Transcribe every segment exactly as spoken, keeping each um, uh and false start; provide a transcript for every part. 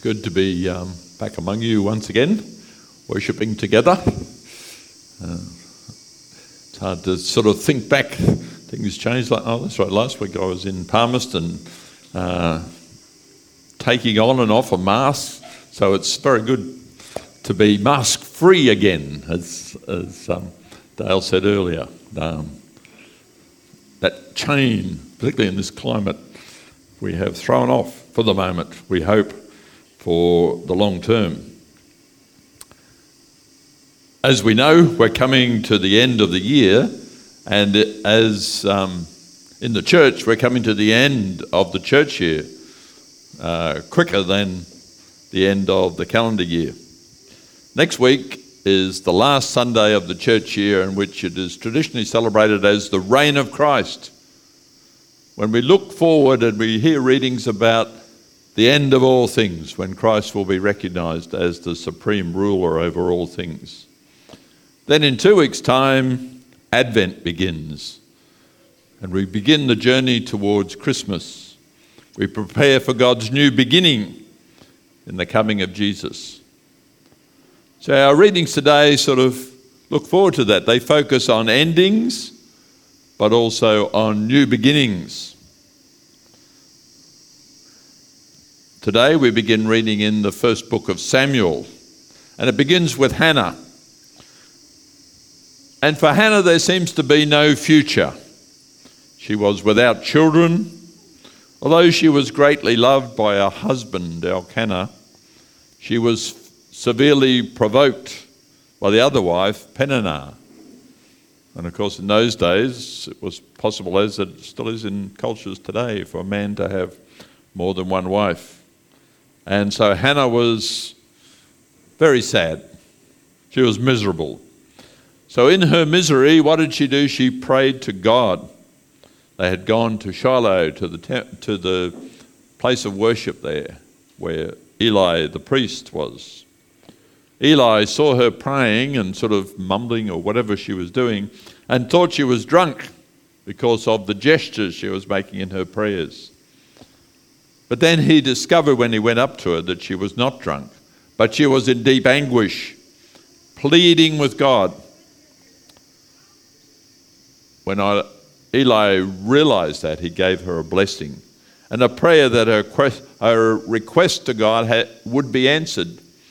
good to be um, back among you once again, worshipping together. Uh, it's hard to sort of think back. Things changed. Like, oh, that's right. Last week I was in Palmerston uh, taking on and off a mask, so it's very good to be mask-free again, as, as um, Dale said earlier. Um, that chain, particularly in this climate, we have thrown off for the moment, we hope, for the long term. As we know, we're coming to the end of the year, and as um, in the church, we're coming to the end of the church year, uh, quicker than the end of the calendar year. Next week is the last Sunday of the church year, in which it is traditionally celebrated as the reign of Christ. When we look forward and we hear readings about the end of all things, when Christ will be recognised as the supreme ruler over all things. Then in two weeks' time, Advent begins, and we begin the journey towards Christmas. We prepare for God's new beginning in the coming of Jesus. So our readings today sort of look forward to that. They focus on endings, but also on new beginnings. Today we begin reading in the first book of Samuel, and it begins with Hannah. And for Hannah there seems to be no future. She was without children. Although she was greatly loved by her husband, Elkanah, she was severely provoked by the other wife, Peninnah. And of course in those days it was possible, as it still is in cultures today, for a man to have more than one wife. And so Hannah was very sad. She was miserable. So in her misery, what did she do? She prayed to God. They had gone to Shiloh, to the te- to the place of worship there, where Eli the priest was. Eli saw her praying and sort of mumbling or whatever she was doing, and thought she was drunk because of the gestures she was making in her prayers. But then he discovered when he went up to her that she was not drunk, but she was in deep anguish, pleading with God. When I, Eli realized that, he gave her a blessing and a prayer that her, quest, her request to God had, would be answered.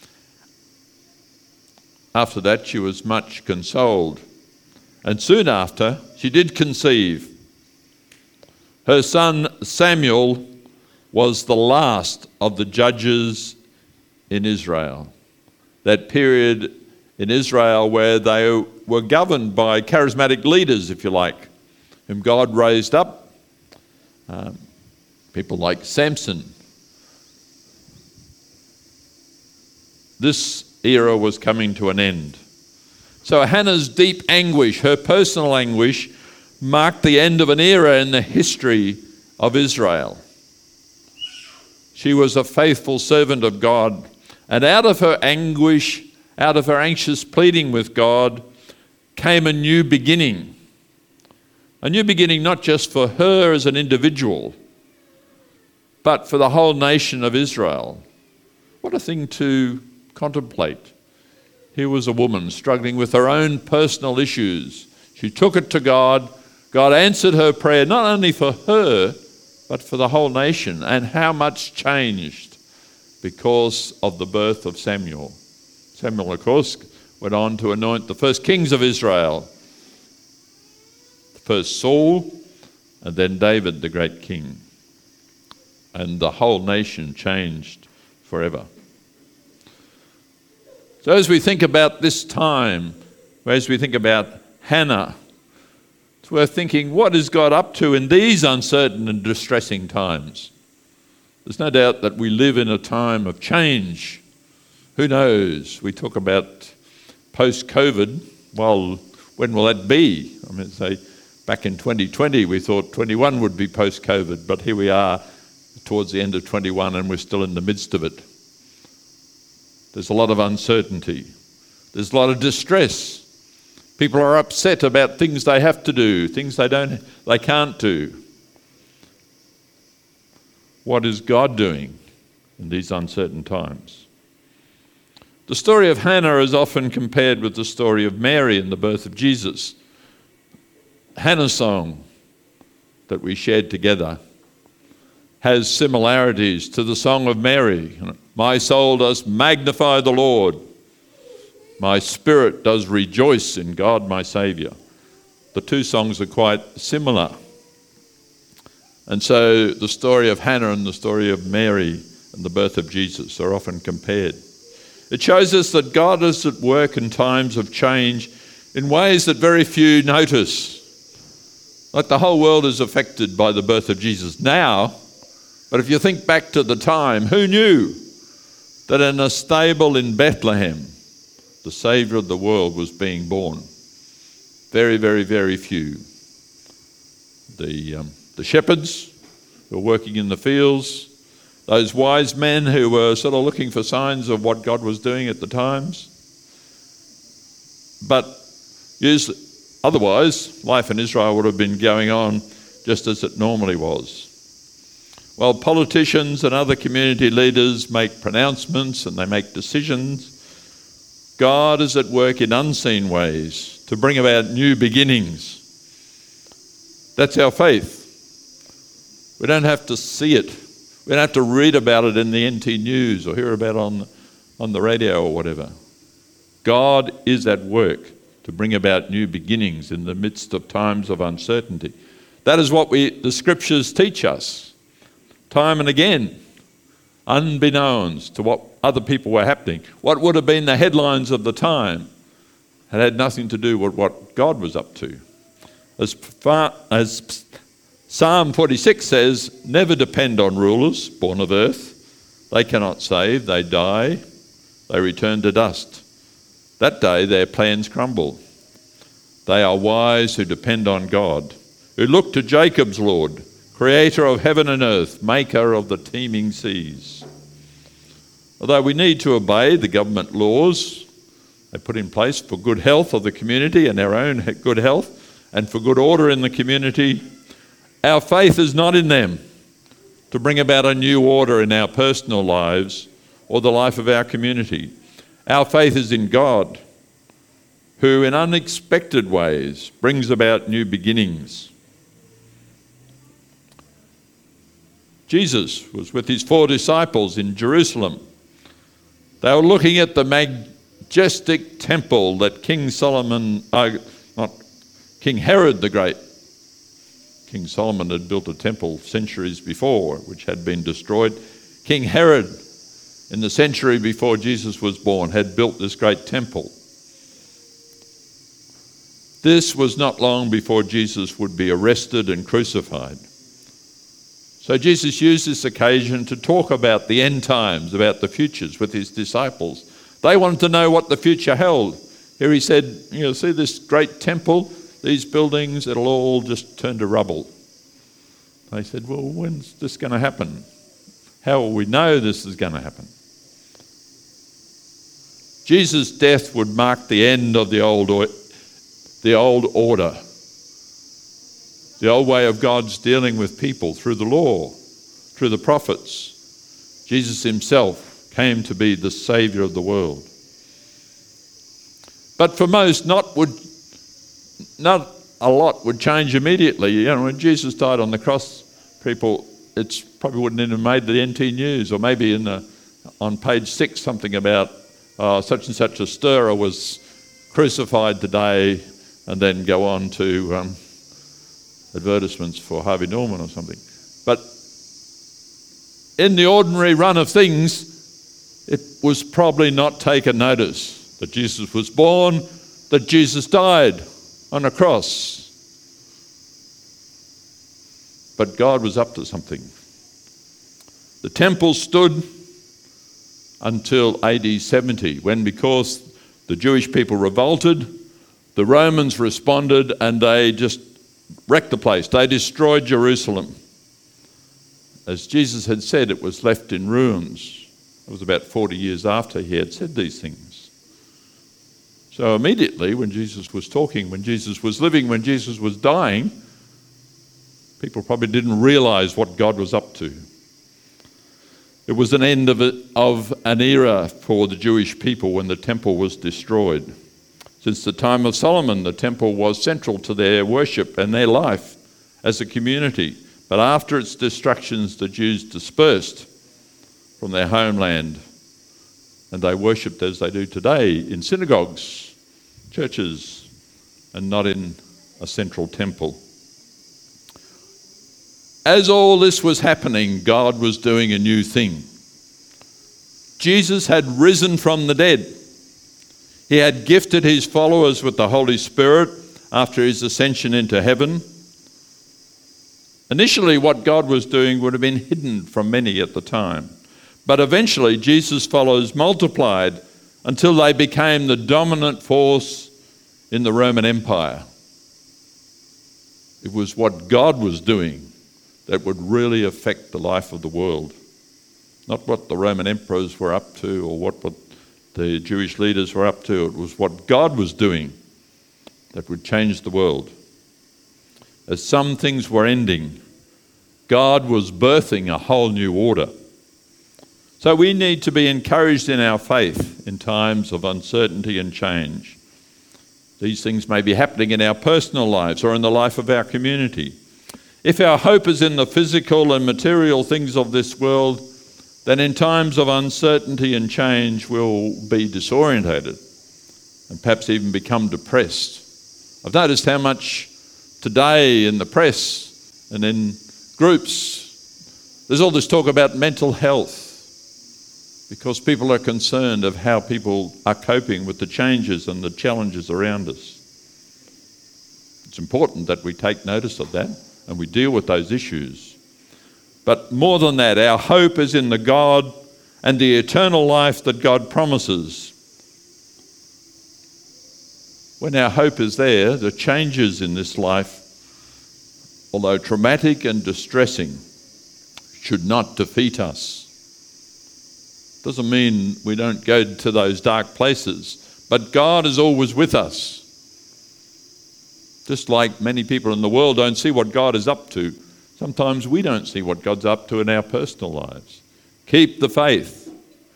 After that, she was much consoled. And soon after, she did conceive. Her son Samuel was the last of the judges in Israel. That period in Israel where they were governed by charismatic leaders, if you like, whom God raised up. Um, people like Samson. This era was coming to an end. So Hannah's deep anguish, her personal anguish, marked the end of an era in the history of Israel. She was a faithful servant of God, and out of her anguish, out of her anxious pleading with God, came a new beginning. A new beginning not just for her as an individual, but for the whole nation of Israel. What a thing to contemplate. Here was a woman struggling with her own personal issues. She took it to God. God answered her prayer, not only for her, but for the whole nation. And how much changed because of the birth of Samuel. Samuel, of course, went on to anoint the first kings of Israel. First Saul, and then David, the great king. And the whole nation changed forever. So as we think about this time, as we think about Hannah, it's worth thinking, what is God up to in these uncertain and distressing times? There's no doubt that we live in a time of change. Who knows? We talk about post-COVID. Well, when will that be? I mean, say, back in twenty twenty, we thought twenty-one would be post-COVID, but here we are towards the end of twenty-one and we're still in the midst of it. There's a lot of uncertainty. There's a lot of distress. People are upset about things they have to do, things they don't, they can't do. What is God doing in these uncertain times. The story of Hannah is often compared with the story of Mary and the birth of Jesus. Hannah's song that we shared together has similarities to the song of Mary. My soul does magnify the Lord. My spirit does rejoice in God my Saviour. The two songs are quite similar. And so the story of Hannah and the story of Mary and the birth of Jesus are often compared. It shows us that God is at work in times of change in ways that very few notice. Like the whole world is affected by the birth of Jesus now, but if you think back to the time, who knew that in a stable in Bethlehem, the Saviour of the world was being born? Very, very, very few. The, um, the shepherds who were working in the fields, those wise men who were sort of looking for signs of what God was doing at the times. But usually, otherwise, life in Israel would have been going on just as it normally was. While politicians and other community leaders make pronouncements and they make decisions, God is at work in unseen ways to bring about new beginnings. That's our faith. We don't have to see it. We don't have to read about it in the N T News or hear about it on, on the radio or whatever. God is at work to bring about new beginnings in the midst of times of uncertainty. That is what we the Scriptures teach us. Time and again, unbeknownst to what other people were happening. What would have been the headlines of the time had had nothing to do with what God was up to. As, far, as Psalm forty-six says, never depend on rulers born of earth. They cannot save, they die, they return to dust. That day their plans crumble. They are wise who depend on God, who look to Jacob's Lord, creator of heaven and earth, maker of the teeming seas. Although we need to obey the government laws they put in place for good health of the community and our own good health and for good order in the community, our faith is not in them to bring about a new order in our personal lives or the life of our community. Our faith is in God, who in unexpected ways brings about new beginnings. Jesus was with his four disciples in Jerusalem. They were looking at the majestic temple that King Solomon, uh, not King Herod the Great. King Solomon had built a temple centuries before, which had been destroyed. King Herod, in the century before Jesus was born, had built this great temple. This was not long before Jesus would be arrested and crucified. So Jesus used this occasion to talk about the end times, about the futures with his disciples. They wanted to know what the future held. Here he said, you know, see this great temple, these buildings, it'll all just turn to rubble. They said, well, when's this going to happen? How will we know this is going to happen? Jesus' death would mark the end of the old, the old order. The old way of God's dealing with people through the law, through the prophets. Jesus himself came to be the Saviour of the world. But for most, not would not a lot would change immediately. You know, when Jesus died on the cross, people, it probably wouldn't even have made the N T News, or maybe in the, on page six something about uh, such and such a stirrer was crucified today, and then go on to Um, advertisements for Harvey Norman or something. But in the ordinary run of things, it was probably not taken notice that Jesus was born, that Jesus died on a cross. But God was up to something. The temple stood until A D seventy, when, because the Jewish people revolted, the Romans responded and they just wrecked the place. They destroyed Jerusalem. As Jesus had said, it was left in ruins. It was about forty years after he had said these things. So immediately when Jesus was talking, when Jesus was living, when Jesus was dying, people probably didn't realise what God was up to. It was an end of, a, of an era for the Jewish people when the temple was destroyed. Since the time of Solomon, the temple was central to their worship and their life as a community. But after its destructions, the Jews dispersed from their homeland, and they worshipped as they do today in synagogues, churches, and not in a central temple. As all this was happening, God was doing a new thing. Jesus had risen from the dead. He had gifted his followers with the Holy Spirit after his ascension into heaven. Initially, what God was doing would have been hidden from many at the time. But eventually, Jesus' followers multiplied until they became the dominant force in the Roman Empire. It was what God was doing that would really affect the life of the world. Not what the Roman emperors were up to or what, what the Jewish leaders were up to. It was what God was doing that would change the world. As some things were ending, God was birthing a whole new order. So we need to be encouraged in our faith in times of uncertainty and change. These things may be happening in our personal lives or in the life of our community. If our hope is in the physical and material things of this world, then in times of uncertainty and change we'll be disorientated and perhaps even become depressed. I've noticed how much today in the press and in groups there's all this talk about mental health because people are concerned of how people are coping with the changes and the challenges around us. It's important that we take notice of that and we deal with those issues. But more than that, our hope is in the God and the eternal life that God promises. When our hope is there, the changes in this life, although traumatic and distressing, should not defeat us. Doesn't mean we don't go to those dark places, but God is always with us. Just like many people in the world don't see what God is up to, sometimes we don't see what God's up to in our personal lives. Keep the faith.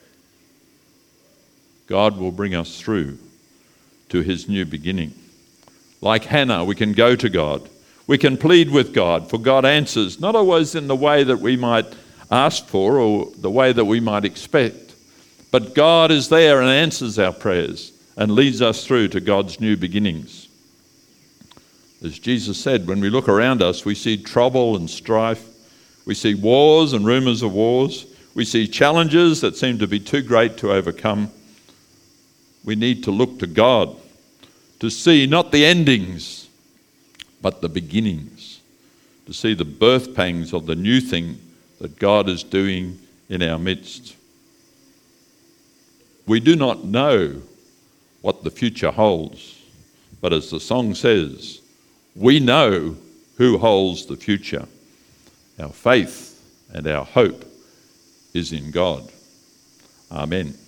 God will bring us through to his new beginning. Like Hannah, we can go to God. We can plead with God, for God answers, not always in the way that we might ask for or the way that we might expect, but God is there and answers our prayers and leads us through to God's new beginnings. As Jesus said, when we look around us, we see trouble and strife. We see wars and rumors of wars. We see challenges that seem to be too great to overcome. We need to look to God to see not the endings, but the beginnings, to see the birth pangs of the new thing that God is doing in our midst. We do not know what the future holds, but as the song says, we know who holds the future. Our faith and our hope is in God. Amen.